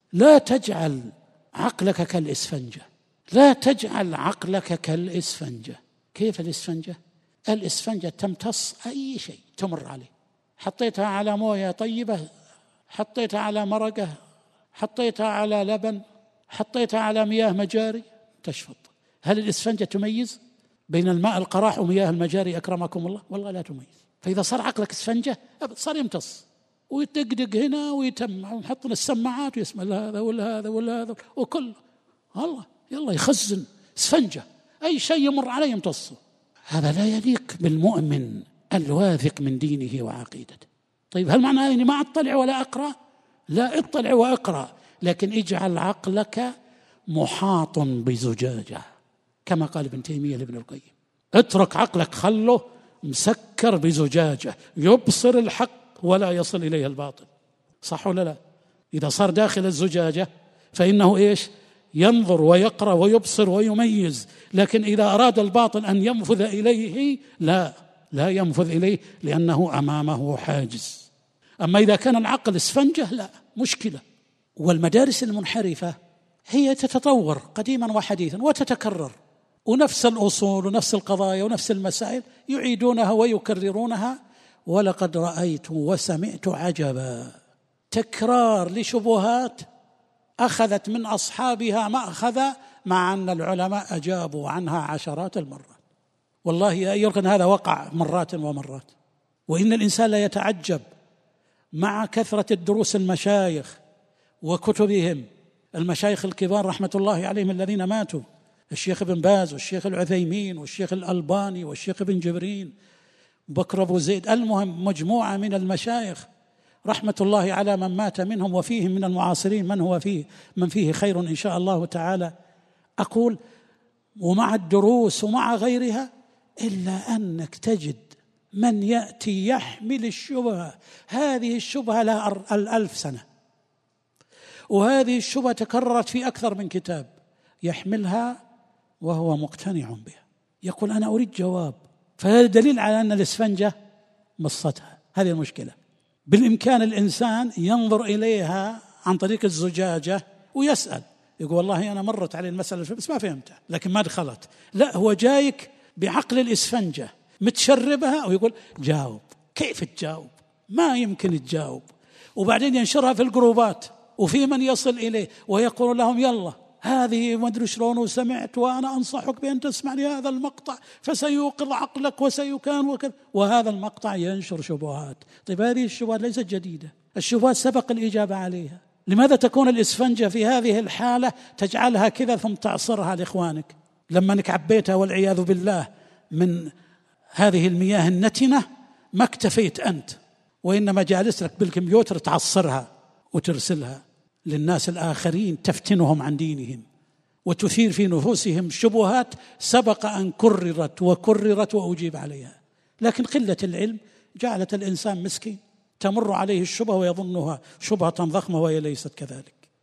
لا تجعل عقلك كالإسفنجة، لا تجعل عقلك كالإسفنجة. كيف الإسفنجة؟ الإسفنجة تمتص أي شيء تمر عليه، حطيتها على موية طيبة، حطيتها على مرقة، حطيتها على لبن، حطيتها على مياه مجاري تشفط. هل الإسفنجة تميز بين الماء القراح ومياه المجاري أكرمكم الله؟ والله لا تميز. فإذا صار عقلك إسفنجة صار يمتص ويدقدق هنا ويتمع ونحط له السماعات ويسمع هذا ولا هذا ولا هذا وكل الله يلا يخزن إسفنجة، أي شيء يمر عليه يمتصه. هذا لا يليق بالمؤمن الواثق من دينه وعقيدته. طيب هل معنى أني ما أطلع ولا أقرأ؟ لا، اطلع وأقرأ، لكن اجعل عقلك محاط بزجاجة كما قال ابن تيمية لابن القيم. اترك عقلك خله مسكر بزجاجة يبصر الحق ولا يصل إليه الباطل، صح ولا لا؟ إذا صار داخل الزجاجة فإنه إيش؟ ينظر ويقرأ ويبصر ويميز، لكن إذا أراد الباطل أن ينفذ إليه لا ينفذ إليه لأنه أمامه حاجز. أما إذا كان العقل اسفنجة لا مشكلة. والمدارس المنحرفة هي تتطور قديما وحديثا وتتكرر، ونفس الأصول ونفس القضايا ونفس المسائل يعيدونها ويكررونها. ولقد رأيت وسمعت عجبا، تكرار لشبهات أخذت من أصحابها ما أخذ، مع أن العلماء أجابوا عنها عشرات المرات. والله يا أيها هذا وقع مرات ومرات. وإن الإنسان لا يتعجب مع كثرة الدروس المشايخ وكتبهم، المشايخ الكبار رحمة الله عليهم الذين ماتوا، الشيخ ابن باز والشيخ العثيمين والشيخ الألباني والشيخ ابن جبرين بكر أبو زيد، المهم مجموعة من المشايخ رحمة الله على من مات منهم، وفيهم من المعاصرين من فيه خير إن شاء الله تعالى. أقول ومع الدروس ومع غيرها إلا أنك تجد من يأتي يحمل الشبهة، هذه الشبهة لها 1000 سنة، وهذه الشبهة تكررت في أكثر من كتاب، يحملها وهو مقتنع بها، يقول أنا أريد جواب. فهذا دليل على أن الإسفنجة مصتها. هذه المشكلة. بالإمكان الإنسان ينظر إليها عن طريق الزجاجة ويسأل، يقول والله أنا مرت علي المسألة بس ما فهمتها لكن ما دخلت. لا، هو جايك بعقل الإسفنجة متشربها ويقول جاوب. كيف تجاوب؟ ما يمكن تجاوب. وبعدين ينشرها في الجروبات وفي من يصل إليه ويقول لهم يلا هذه ما أدري شلون وسمعت وأنا أنصحك بأن تسمع لهذا المقطع فسيوقظ عقلك وسيكان وكذا، وهذا المقطع ينشر شبهات. طيب هذه الشبهات ليست جديدة، الشبهات سبق الإجابة عليها. لماذا تكون الإسفنجة في هذه الحالة تجعلها كذا ثم تعصرها لإخوانك لما انك عبيتها والعياذ بالله من هذه المياه النتنة؟ ما اكتفيت أنت، وإنما جالس لك بالكمبيوتر تعصرها وترسلها للناس الآخرين تفتنهم عن دينهم وتثير في نفوسهم شبهات سبق أن كررت وكررت وأجيب عليها. لكن قلة العلم جعلت الإنسان مسكين تمر عليه الشبهة ويظنها شبهة ضخمة وهي ليست كذلك.